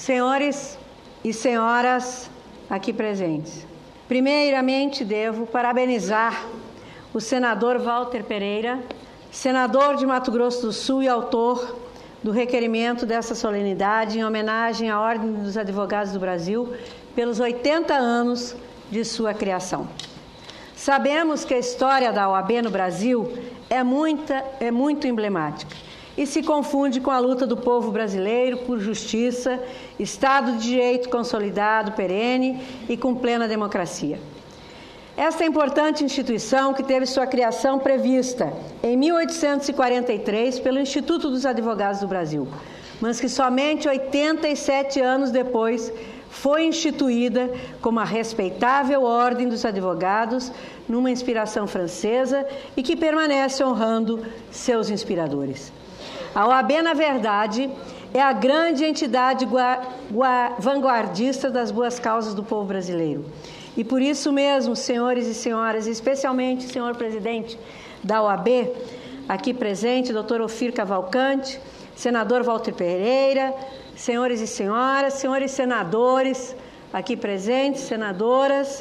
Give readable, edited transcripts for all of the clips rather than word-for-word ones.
Senhores e senhoras aqui presentes, primeiramente devo parabenizar o senador Walter Pereira, senador de Mato Grosso do Sul e autor do requerimento dessa solenidade em homenagem à Ordem dos Advogados do Brasil pelos 80 anos de sua criação. Sabemos que a história da OAB no Brasil é muito emblemática e se confunde com a luta do povo brasileiro por justiça, Estado de Direito consolidado, perene e com plena democracia. Esta importante instituição, que teve sua criação prevista em 1843 pelo Instituto dos Advogados do Brasil, mas que somente 87 anos depois foi instituída como a respeitável Ordem dos Advogados, numa inspiração francesa e que permanece honrando seus inspiradores. A OAB, na verdade, é a grande entidade vanguardista das boas causas do povo brasileiro. E por isso mesmo, senhores e senhoras, especialmente o senhor presidente da OAB, aqui presente, doutor Ofir Cavalcante, senador Walter Pereira, senhores e senhoras, senhores senadores aqui presentes, senadoras,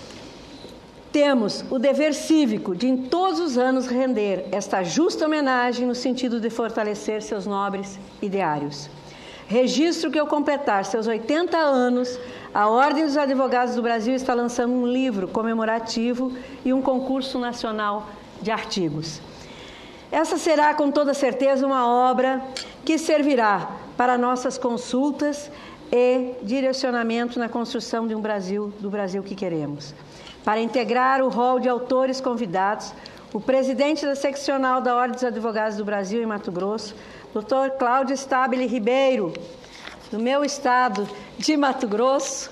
temos o dever cívico de, em todos os anos, render esta justa homenagem no sentido de fortalecer seus nobres ideários. Registro que, ao completar seus 80 anos, a Ordem dos Advogados do Brasil está lançando um livro comemorativo e um concurso nacional de artigos. Essa será, com toda certeza, uma obra que servirá para nossas consultas e direcionamento na construção de do Brasil que queremos. Para integrar o rol de autores convidados, o presidente da seccional da Ordem dos Advogados do Brasil em Mato Grosso, Dr. Cláudio Stabile Ribeiro, do meu estado de Mato Grosso,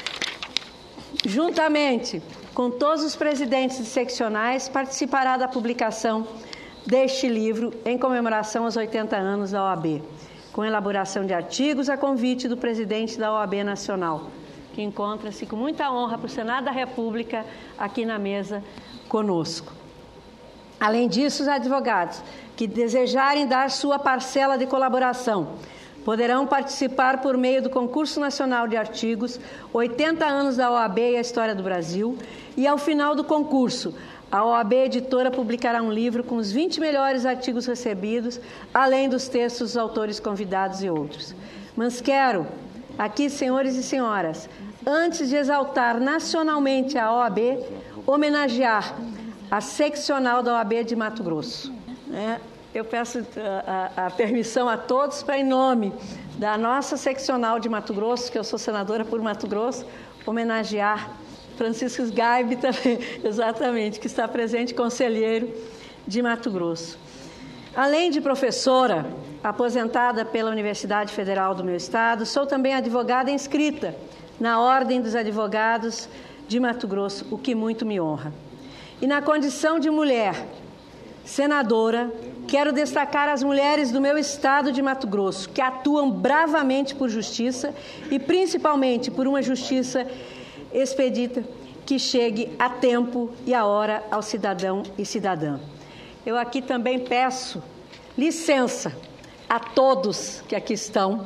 juntamente com todos os presidentes de seccionais, participará da publicação deste livro em comemoração aos 80 anos da OAB, com elaboração de artigos a convite do presidente da OAB Nacional, que encontra-se com muita honra para o Senado da República aqui na mesa conosco. Além disso, os advogados que desejarem dar sua parcela de colaboração poderão participar por meio do Concurso Nacional de Artigos 80 anos da OAB e a História do Brasil, e ao final do concurso, a OAB Editora publicará um livro com os 20 melhores artigos recebidos, além dos textos dos autores convidados e outros. Mas quero, aqui, senhores e senhoras, antes de exaltar nacionalmente a OAB, homenagear a seccional da OAB de Mato Grosso. Eu peço a permissão a todos para, em nome da nossa seccional de Mato Grosso, que eu sou senadora por Mato Grosso, homenagear Francisco Sgaibe também, exatamente, que está presente, conselheiro de Mato Grosso. Além de professora, aposentada pela Universidade Federal do meu estado, sou também advogada inscrita na Ordem dos Advogados de Mato Grosso, o que muito me honra. E na condição de mulher senadora, quero destacar as mulheres do meu estado de Mato Grosso, que atuam bravamente por justiça e principalmente por uma justiça expedita que chegue a tempo e a hora ao cidadão e cidadã. Eu aqui também peço licença a todos que aqui estão,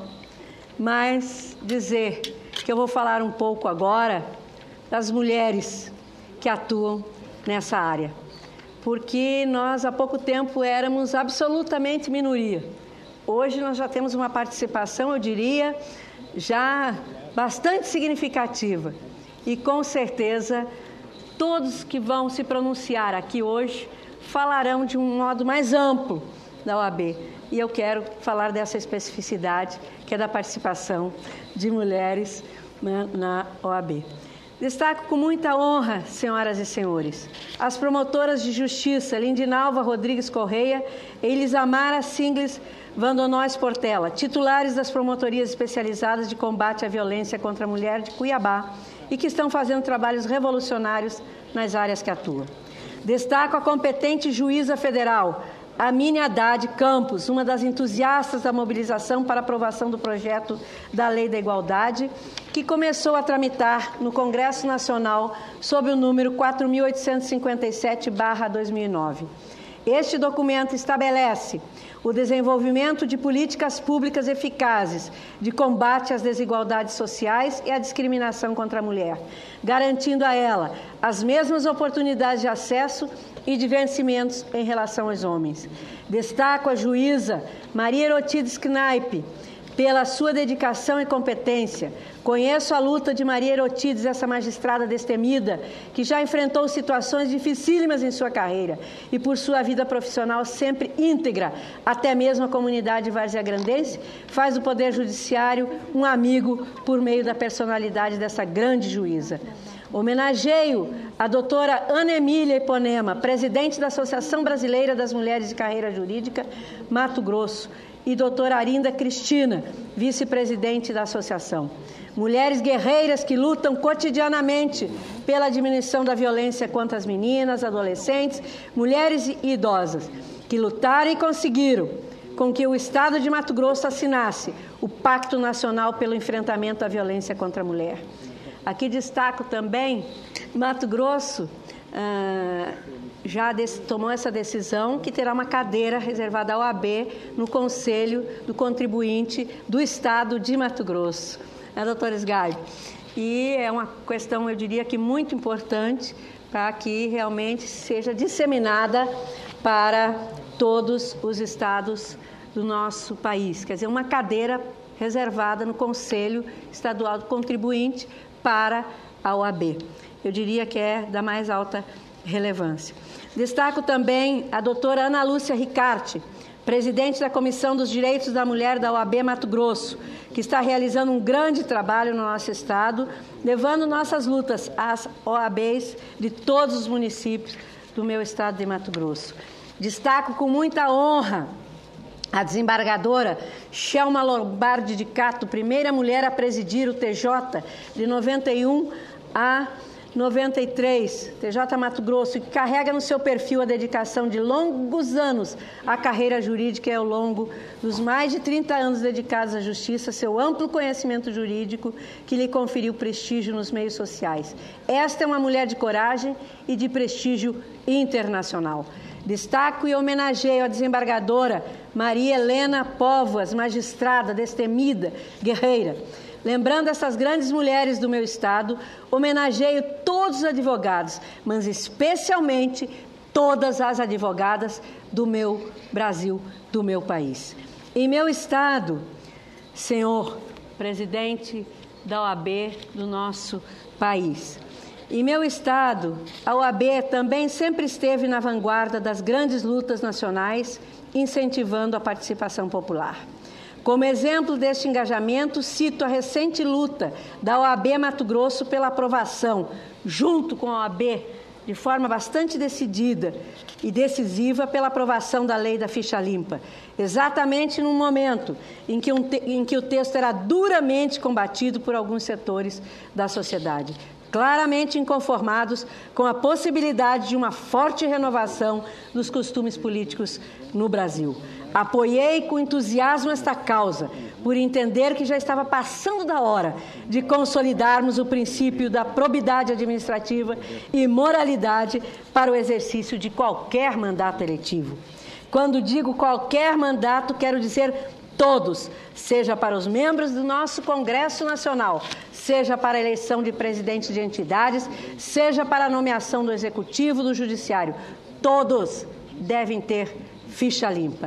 mas dizer que eu vou falar um pouco agora das mulheres que atuam nessa área, porque nós há pouco tempo éramos absolutamente minoria. Hoje nós já temos uma participação, eu diria, já bastante significativa. E, com certeza, todos que vão se pronunciar aqui hoje falarão de um modo mais amplo da OAB. E eu quero falar dessa especificidade, que é da participação de mulheres na OAB. Destaco com muita honra, senhoras e senhores, as promotoras de justiça Lindinalva Rodrigues Correia e Elisamara Singles Vandonóis Portela, titulares das promotorias especializadas de combate à violência contra a mulher de Cuiabá, e que estão fazendo trabalhos revolucionários nas áreas que atuam. Destaco a competente juíza federal, Amine Haddad Campos, uma das entusiastas da mobilização para aprovação do projeto da Lei da Igualdade, que começou a tramitar no Congresso Nacional sob o número 4.857/2009. Este documento estabelece o desenvolvimento de políticas públicas eficazes de combate às desigualdades sociais e à discriminação contra a mulher, garantindo a ela as mesmas oportunidades de acesso e de vencimentos em relação aos homens. Destaco a juíza Maria Herotides Knaip, pela sua dedicação e competência. Conheço a luta de Maria Herotides, essa magistrada destemida, que já enfrentou situações dificílimas em sua carreira e por sua vida profissional sempre íntegra, até mesmo a comunidade varziagrandense, faz do Poder Judiciário um amigo por meio da personalidade dessa grande juíza. Homenageio a doutora Ana Emília Iponema, presidente da Associação Brasileira das Mulheres de Carreira Jurídica, Mato Grosso, e doutora Arinda Cristina, vice-presidente da associação. Mulheres guerreiras que lutam cotidianamente pela diminuição da violência contra as meninas, adolescentes, mulheres e idosas, que lutaram e conseguiram com que o Estado de Mato Grosso assinasse o Pacto Nacional pelo Enfrentamento à Violência contra a Mulher. Aqui destaco também, Mato Grosso já tomou essa decisão que terá uma cadeira reservada à OAB no Conselho do Contribuinte do Estado de Mato Grosso, né, doutora Sgarbi? E é uma questão, eu diria que muito importante para que realmente seja disseminada para todos os estados do nosso país. Quer dizer, uma cadeira reservada no Conselho Estadual do Contribuinte para a OAB. Eu diria que é da mais alta relevância. Destaco também a doutora Ana Lúcia Ricarte, presidente da Comissão dos Direitos da Mulher da OAB Mato Grosso, que está realizando um grande trabalho no nosso estado, levando nossas lutas às OABs de todos os municípios do meu estado de Mato Grosso. Destaco com muita honra a desembargadora Shelma Lombardi de Cato, primeira mulher a presidir o TJ de 91 a 93, TJ Mato Grosso, que carrega no seu perfil a dedicação de longos anos à carreira jurídica e ao longo dos mais de 30 anos dedicados à justiça, seu amplo conhecimento jurídico que lhe conferiu prestígio nos meios sociais. Esta é uma mulher de coragem e de prestígio internacional. Destaco e homenageio a desembargadora Maria Helena Póvoas, magistrada, destemida, guerreira. Lembrando essas grandes mulheres do meu estado, homenageio todos os advogados, mas especialmente todas as advogadas do meu Brasil, do meu país. Em meu estado, senhor presidente da OAB do nosso país, em meu estado, a OAB também sempre esteve na vanguarda das grandes lutas nacionais, incentivando a participação popular. Como exemplo deste engajamento, cito a recente luta da OAB Mato Grosso pela aprovação, junto com a OAB, de forma bastante decidida e decisiva, pela aprovação da lei da ficha limpa, exatamente no momento em que o texto era duramente combatido por alguns setores da sociedade, claramente inconformados com a possibilidade de uma forte renovação dos costumes políticos no Brasil. Apoiei com entusiasmo esta causa, por entender que já estava passando da hora de consolidarmos o princípio da probidade administrativa e moralidade para o exercício de qualquer mandato eletivo. Quando digo qualquer mandato, quero dizer todos, seja para os membros do nosso Congresso Nacional, seja para a eleição de presidentes de entidades, seja para a nomeação do Executivo, do Judiciário. Todos devem ter ficha limpa,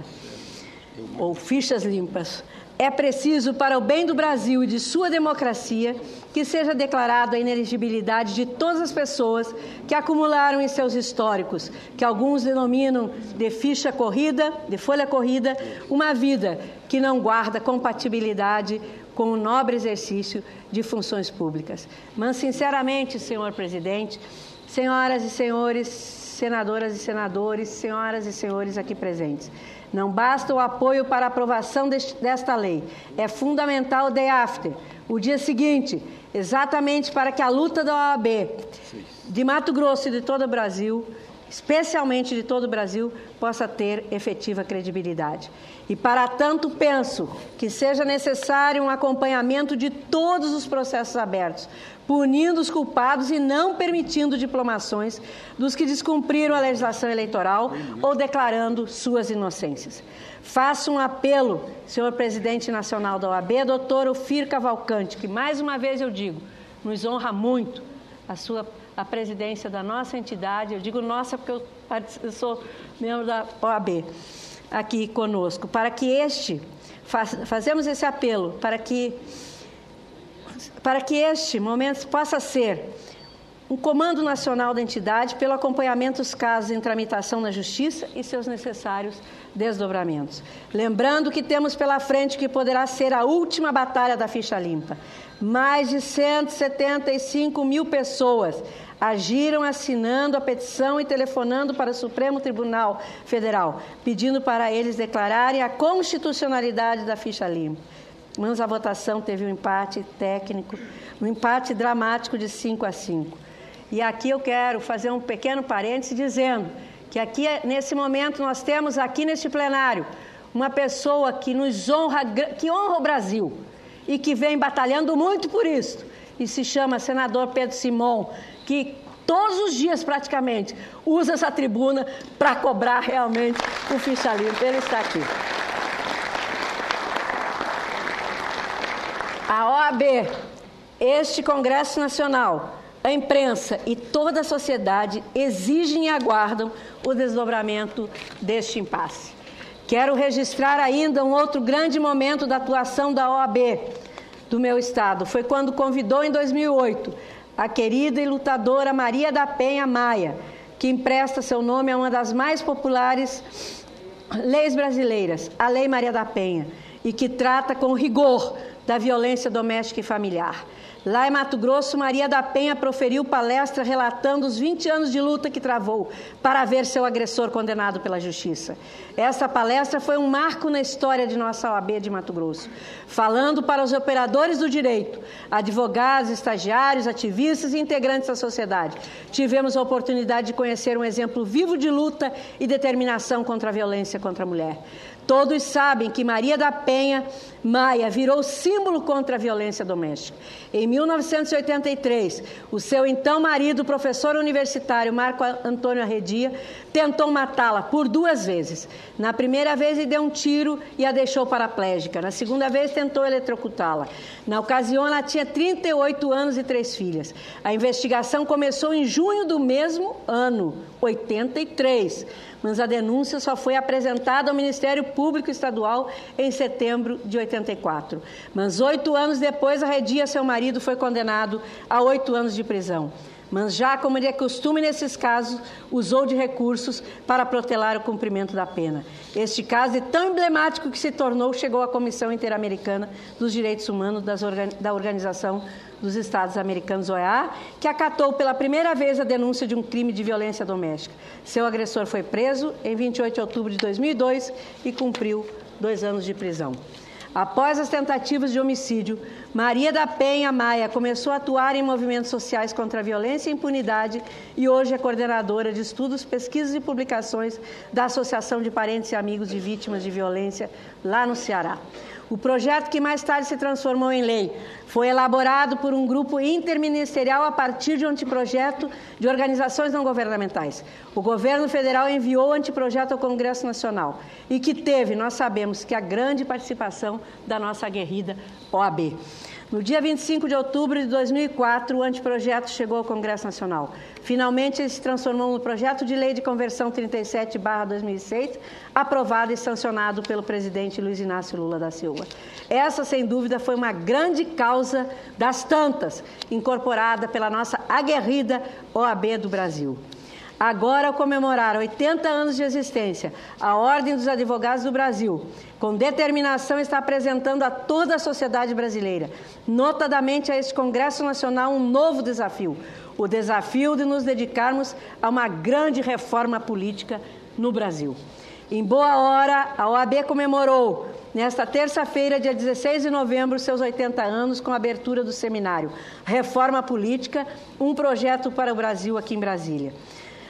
ou fichas limpas. É preciso, para o bem do Brasil e de sua democracia, que seja declarada a inelegibilidade de todas as pessoas que acumularam em seus históricos, que alguns denominam de ficha corrida, de folha corrida, uma vida que não guarda compatibilidade com o nobre exercício de funções públicas. Mas, sinceramente, senhor presidente, senhoras e senhores, senadoras e senadores, senhoras e senhores aqui presentes, não basta o apoio para a aprovação desta lei. É fundamental o day after, o dia seguinte, exatamente para que a luta da OAB de Mato Grosso e de todo o Brasil especialmente de todo o Brasil, possa ter efetiva credibilidade. E, para tanto, penso que seja necessário um acompanhamento de todos os processos abertos, punindo os culpados e não permitindo diplomações dos que descumpriram a legislação eleitoral ou declarando suas inocências. Faço um apelo, senhor presidente nacional da OAB, doutor Ofir Cavalcante, que, mais uma vez eu digo, nos honra muito a presidência da nossa entidade. Eu digo nossa porque eu sou membro da OAB aqui conosco, para que fazemos esse apelo, para que este momento possa ser um comando nacional da entidade pelo acompanhamento dos casos em tramitação na Justiça e seus necessários desdobramentos. Lembrando que temos pela frente que poderá ser a última batalha da ficha limpa. Mais de 175 mil pessoas agiram assinando a petição e telefonando para o Supremo Tribunal Federal, pedindo para eles declararem a constitucionalidade da ficha limpa. Mas a votação teve um empate técnico, um empate dramático de 5-5. E aqui eu quero fazer um pequeno parêntese dizendo que aqui, nesse momento, nós temos aqui neste plenário uma pessoa que nos honra, que honra o Brasil e que vem batalhando muito por isso. E se chama senador Pedro Simon, que todos os dias praticamente usa essa tribuna para cobrar realmente o ficha limpa. Ele está aqui. A OAB, este Congresso Nacional, a imprensa e toda a sociedade exigem e aguardam o desdobramento deste impasse. Quero registrar ainda um outro grande momento da atuação da OAB do meu estado. Foi quando convidou em 2008 a querida e lutadora Maria da Penha Maia, que empresta seu nome a uma das mais populares leis brasileiras, a Lei Maria da Penha, e que trata com rigor da violência doméstica e familiar. Lá em Mato Grosso, Maria da Penha proferiu palestra relatando os 20 anos de luta que travou para ver seu agressor condenado pela Justiça. Essa palestra foi um marco na história de nossa OAB de Mato Grosso, falando para os operadores do direito, advogados, estagiários, ativistas e integrantes da sociedade. Tivemos a oportunidade de conhecer um exemplo vivo de luta e determinação contra a violência contra a mulher. Todos sabem que Maria da Penha Maia virou símbolo contra a violência doméstica. Em 1983, o seu então marido, professor universitário Marco Antônio Arredia, tentou matá-la por 2 vezes. Na primeira vez, ele deu um tiro e a deixou paraplégica. Na segunda vez, tentou eletrocutá-la. Na ocasião, ela tinha 38 anos e 3 filhas. A investigação começou em junho do mesmo ano, 83. Mas a denúncia só foi apresentada ao Ministério Público Estadual em setembro de 84. Mas 8 anos depois, Arredia, seu marido, foi condenado a 8 anos de prisão. Mas já, como é costume nesses casos, usou de recursos para protelar o cumprimento da pena. Este caso é tão emblemático que se tornou, chegou à Comissão Interamericana dos Direitos Humanos da Organização dos Estados Americanos, OEA, que acatou pela primeira vez a denúncia de um crime de violência doméstica. Seu agressor foi preso em 28 de outubro de 2002 e cumpriu 2 anos de prisão. Após as tentativas de homicídio, Maria da Penha Maia começou a atuar em movimentos sociais contra a violência e a impunidade e hoje é coordenadora de estudos, pesquisas e publicações da Associação de Parentes e Amigos de Vítimas de Violência lá no Ceará. O projeto, que mais tarde se transformou em lei, foi elaborado por um grupo interministerial a partir de um anteprojeto de organizações não governamentais. O governo federal enviou o anteprojeto ao Congresso Nacional e que teve, nós sabemos, que a grande participação da nossa aguerrida OAB. No dia 25 de outubro de 2004, o anteprojeto chegou ao Congresso Nacional. Finalmente, ele se transformou no projeto de lei de conversão 37/2006, aprovado e sancionado pelo presidente Luiz Inácio Lula da Silva. Essa, sem dúvida, foi uma grande causa das tantas, incorporada pela nossa aguerrida OAB do Brasil. Agora, ao comemorar 80 anos de existência, a Ordem dos Advogados do Brasil, com determinação, está apresentando a toda a sociedade brasileira, notadamente a este Congresso Nacional, um novo desafio. O desafio de nos dedicarmos a uma grande reforma política no Brasil. Em boa hora, a OAB comemorou, nesta terça-feira, dia 16 de novembro, seus 80 anos, com a abertura do seminário Reforma Política, um projeto para o Brasil aqui em Brasília.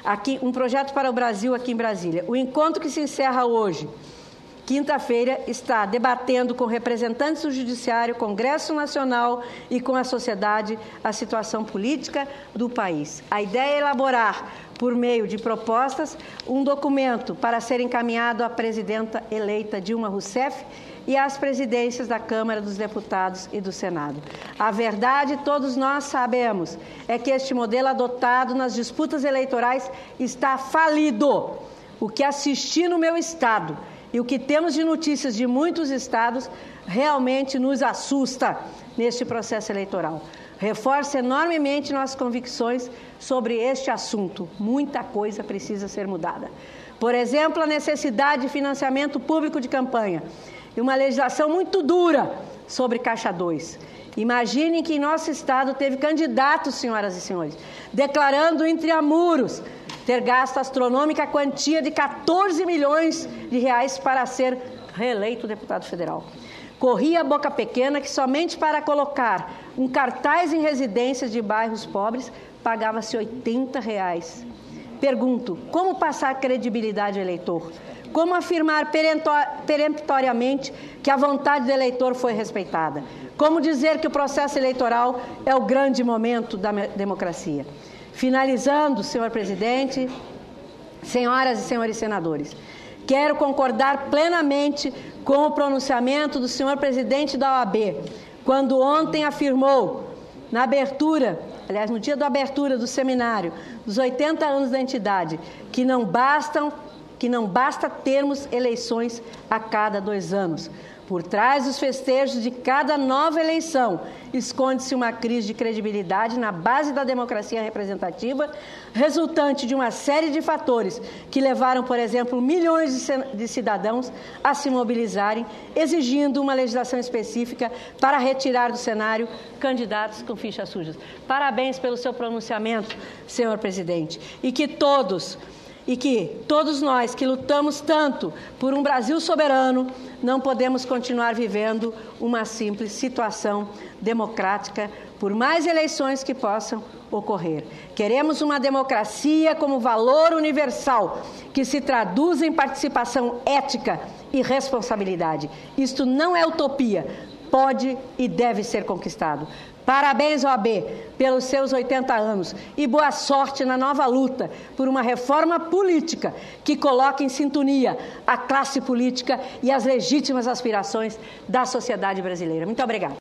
um projeto para o Brasil aqui em Brasília. O encontro que se encerra hoje, quinta-feira, está debatendo com representantes do Judiciário, Congresso Nacional e com a sociedade a situação política do país. A ideia é elaborar, por meio de propostas, um documento para ser encaminhado à presidenta eleita Dilma Rousseff e às presidências da Câmara dos Deputados e do Senado. A verdade, todos nós sabemos, é que este modelo adotado nas disputas eleitorais está falido. O que assisti no meu estado e o que temos de notícias de muitos estados realmente nos assusta neste processo eleitoral. Reforça enormemente nossas convicções sobre este assunto. Muita coisa precisa ser mudada. Por exemplo, a necessidade de financiamento público de campanha e uma legislação muito dura sobre Caixa 2. Imaginem que em nosso estado teve candidatos, senhoras e senhores, declarando entre amuros ter gasto astronômica quantia de 14 milhões de reais para ser reeleito deputado federal. Corria a boca pequena que somente para colocar um cartaz em residências de bairros pobres pagava-se R$80. Pergunto, como passar credibilidade ao eleitor? Como afirmar peremptoriamente que a vontade do eleitor foi respeitada? Como dizer que o processo eleitoral é o grande momento da democracia? Finalizando, senhor presidente, senhoras e senhores senadores, quero concordar plenamente com o pronunciamento do senhor presidente da OAB, quando ontem afirmou, na abertura, aliás, no dia da abertura do seminário, dos 80 anos da entidade, que não basta termos eleições a cada 2 anos. Por trás dos festejos de cada nova eleição, esconde-se uma crise de credibilidade na base da democracia representativa, resultante de uma série de fatores que levaram, por exemplo, milhões de cidadãos a se mobilizarem, exigindo uma legislação específica para retirar do cenário candidatos com fichas sujas. Parabéns pelo seu pronunciamento, senhor presidente, e que todos nós que lutamos tanto por um Brasil soberano, não podemos continuar vivendo uma simples situação democrática, por mais eleições que possam ocorrer. Queremos uma democracia como valor universal, que se traduz em participação ética e responsabilidade. Isto não é utopia, pode e deve ser conquistado. Parabéns, OAB, pelos seus 80 anos e boa sorte na nova luta por uma reforma política que coloque em sintonia a classe política e as legítimas aspirações da sociedade brasileira. Muito obrigada.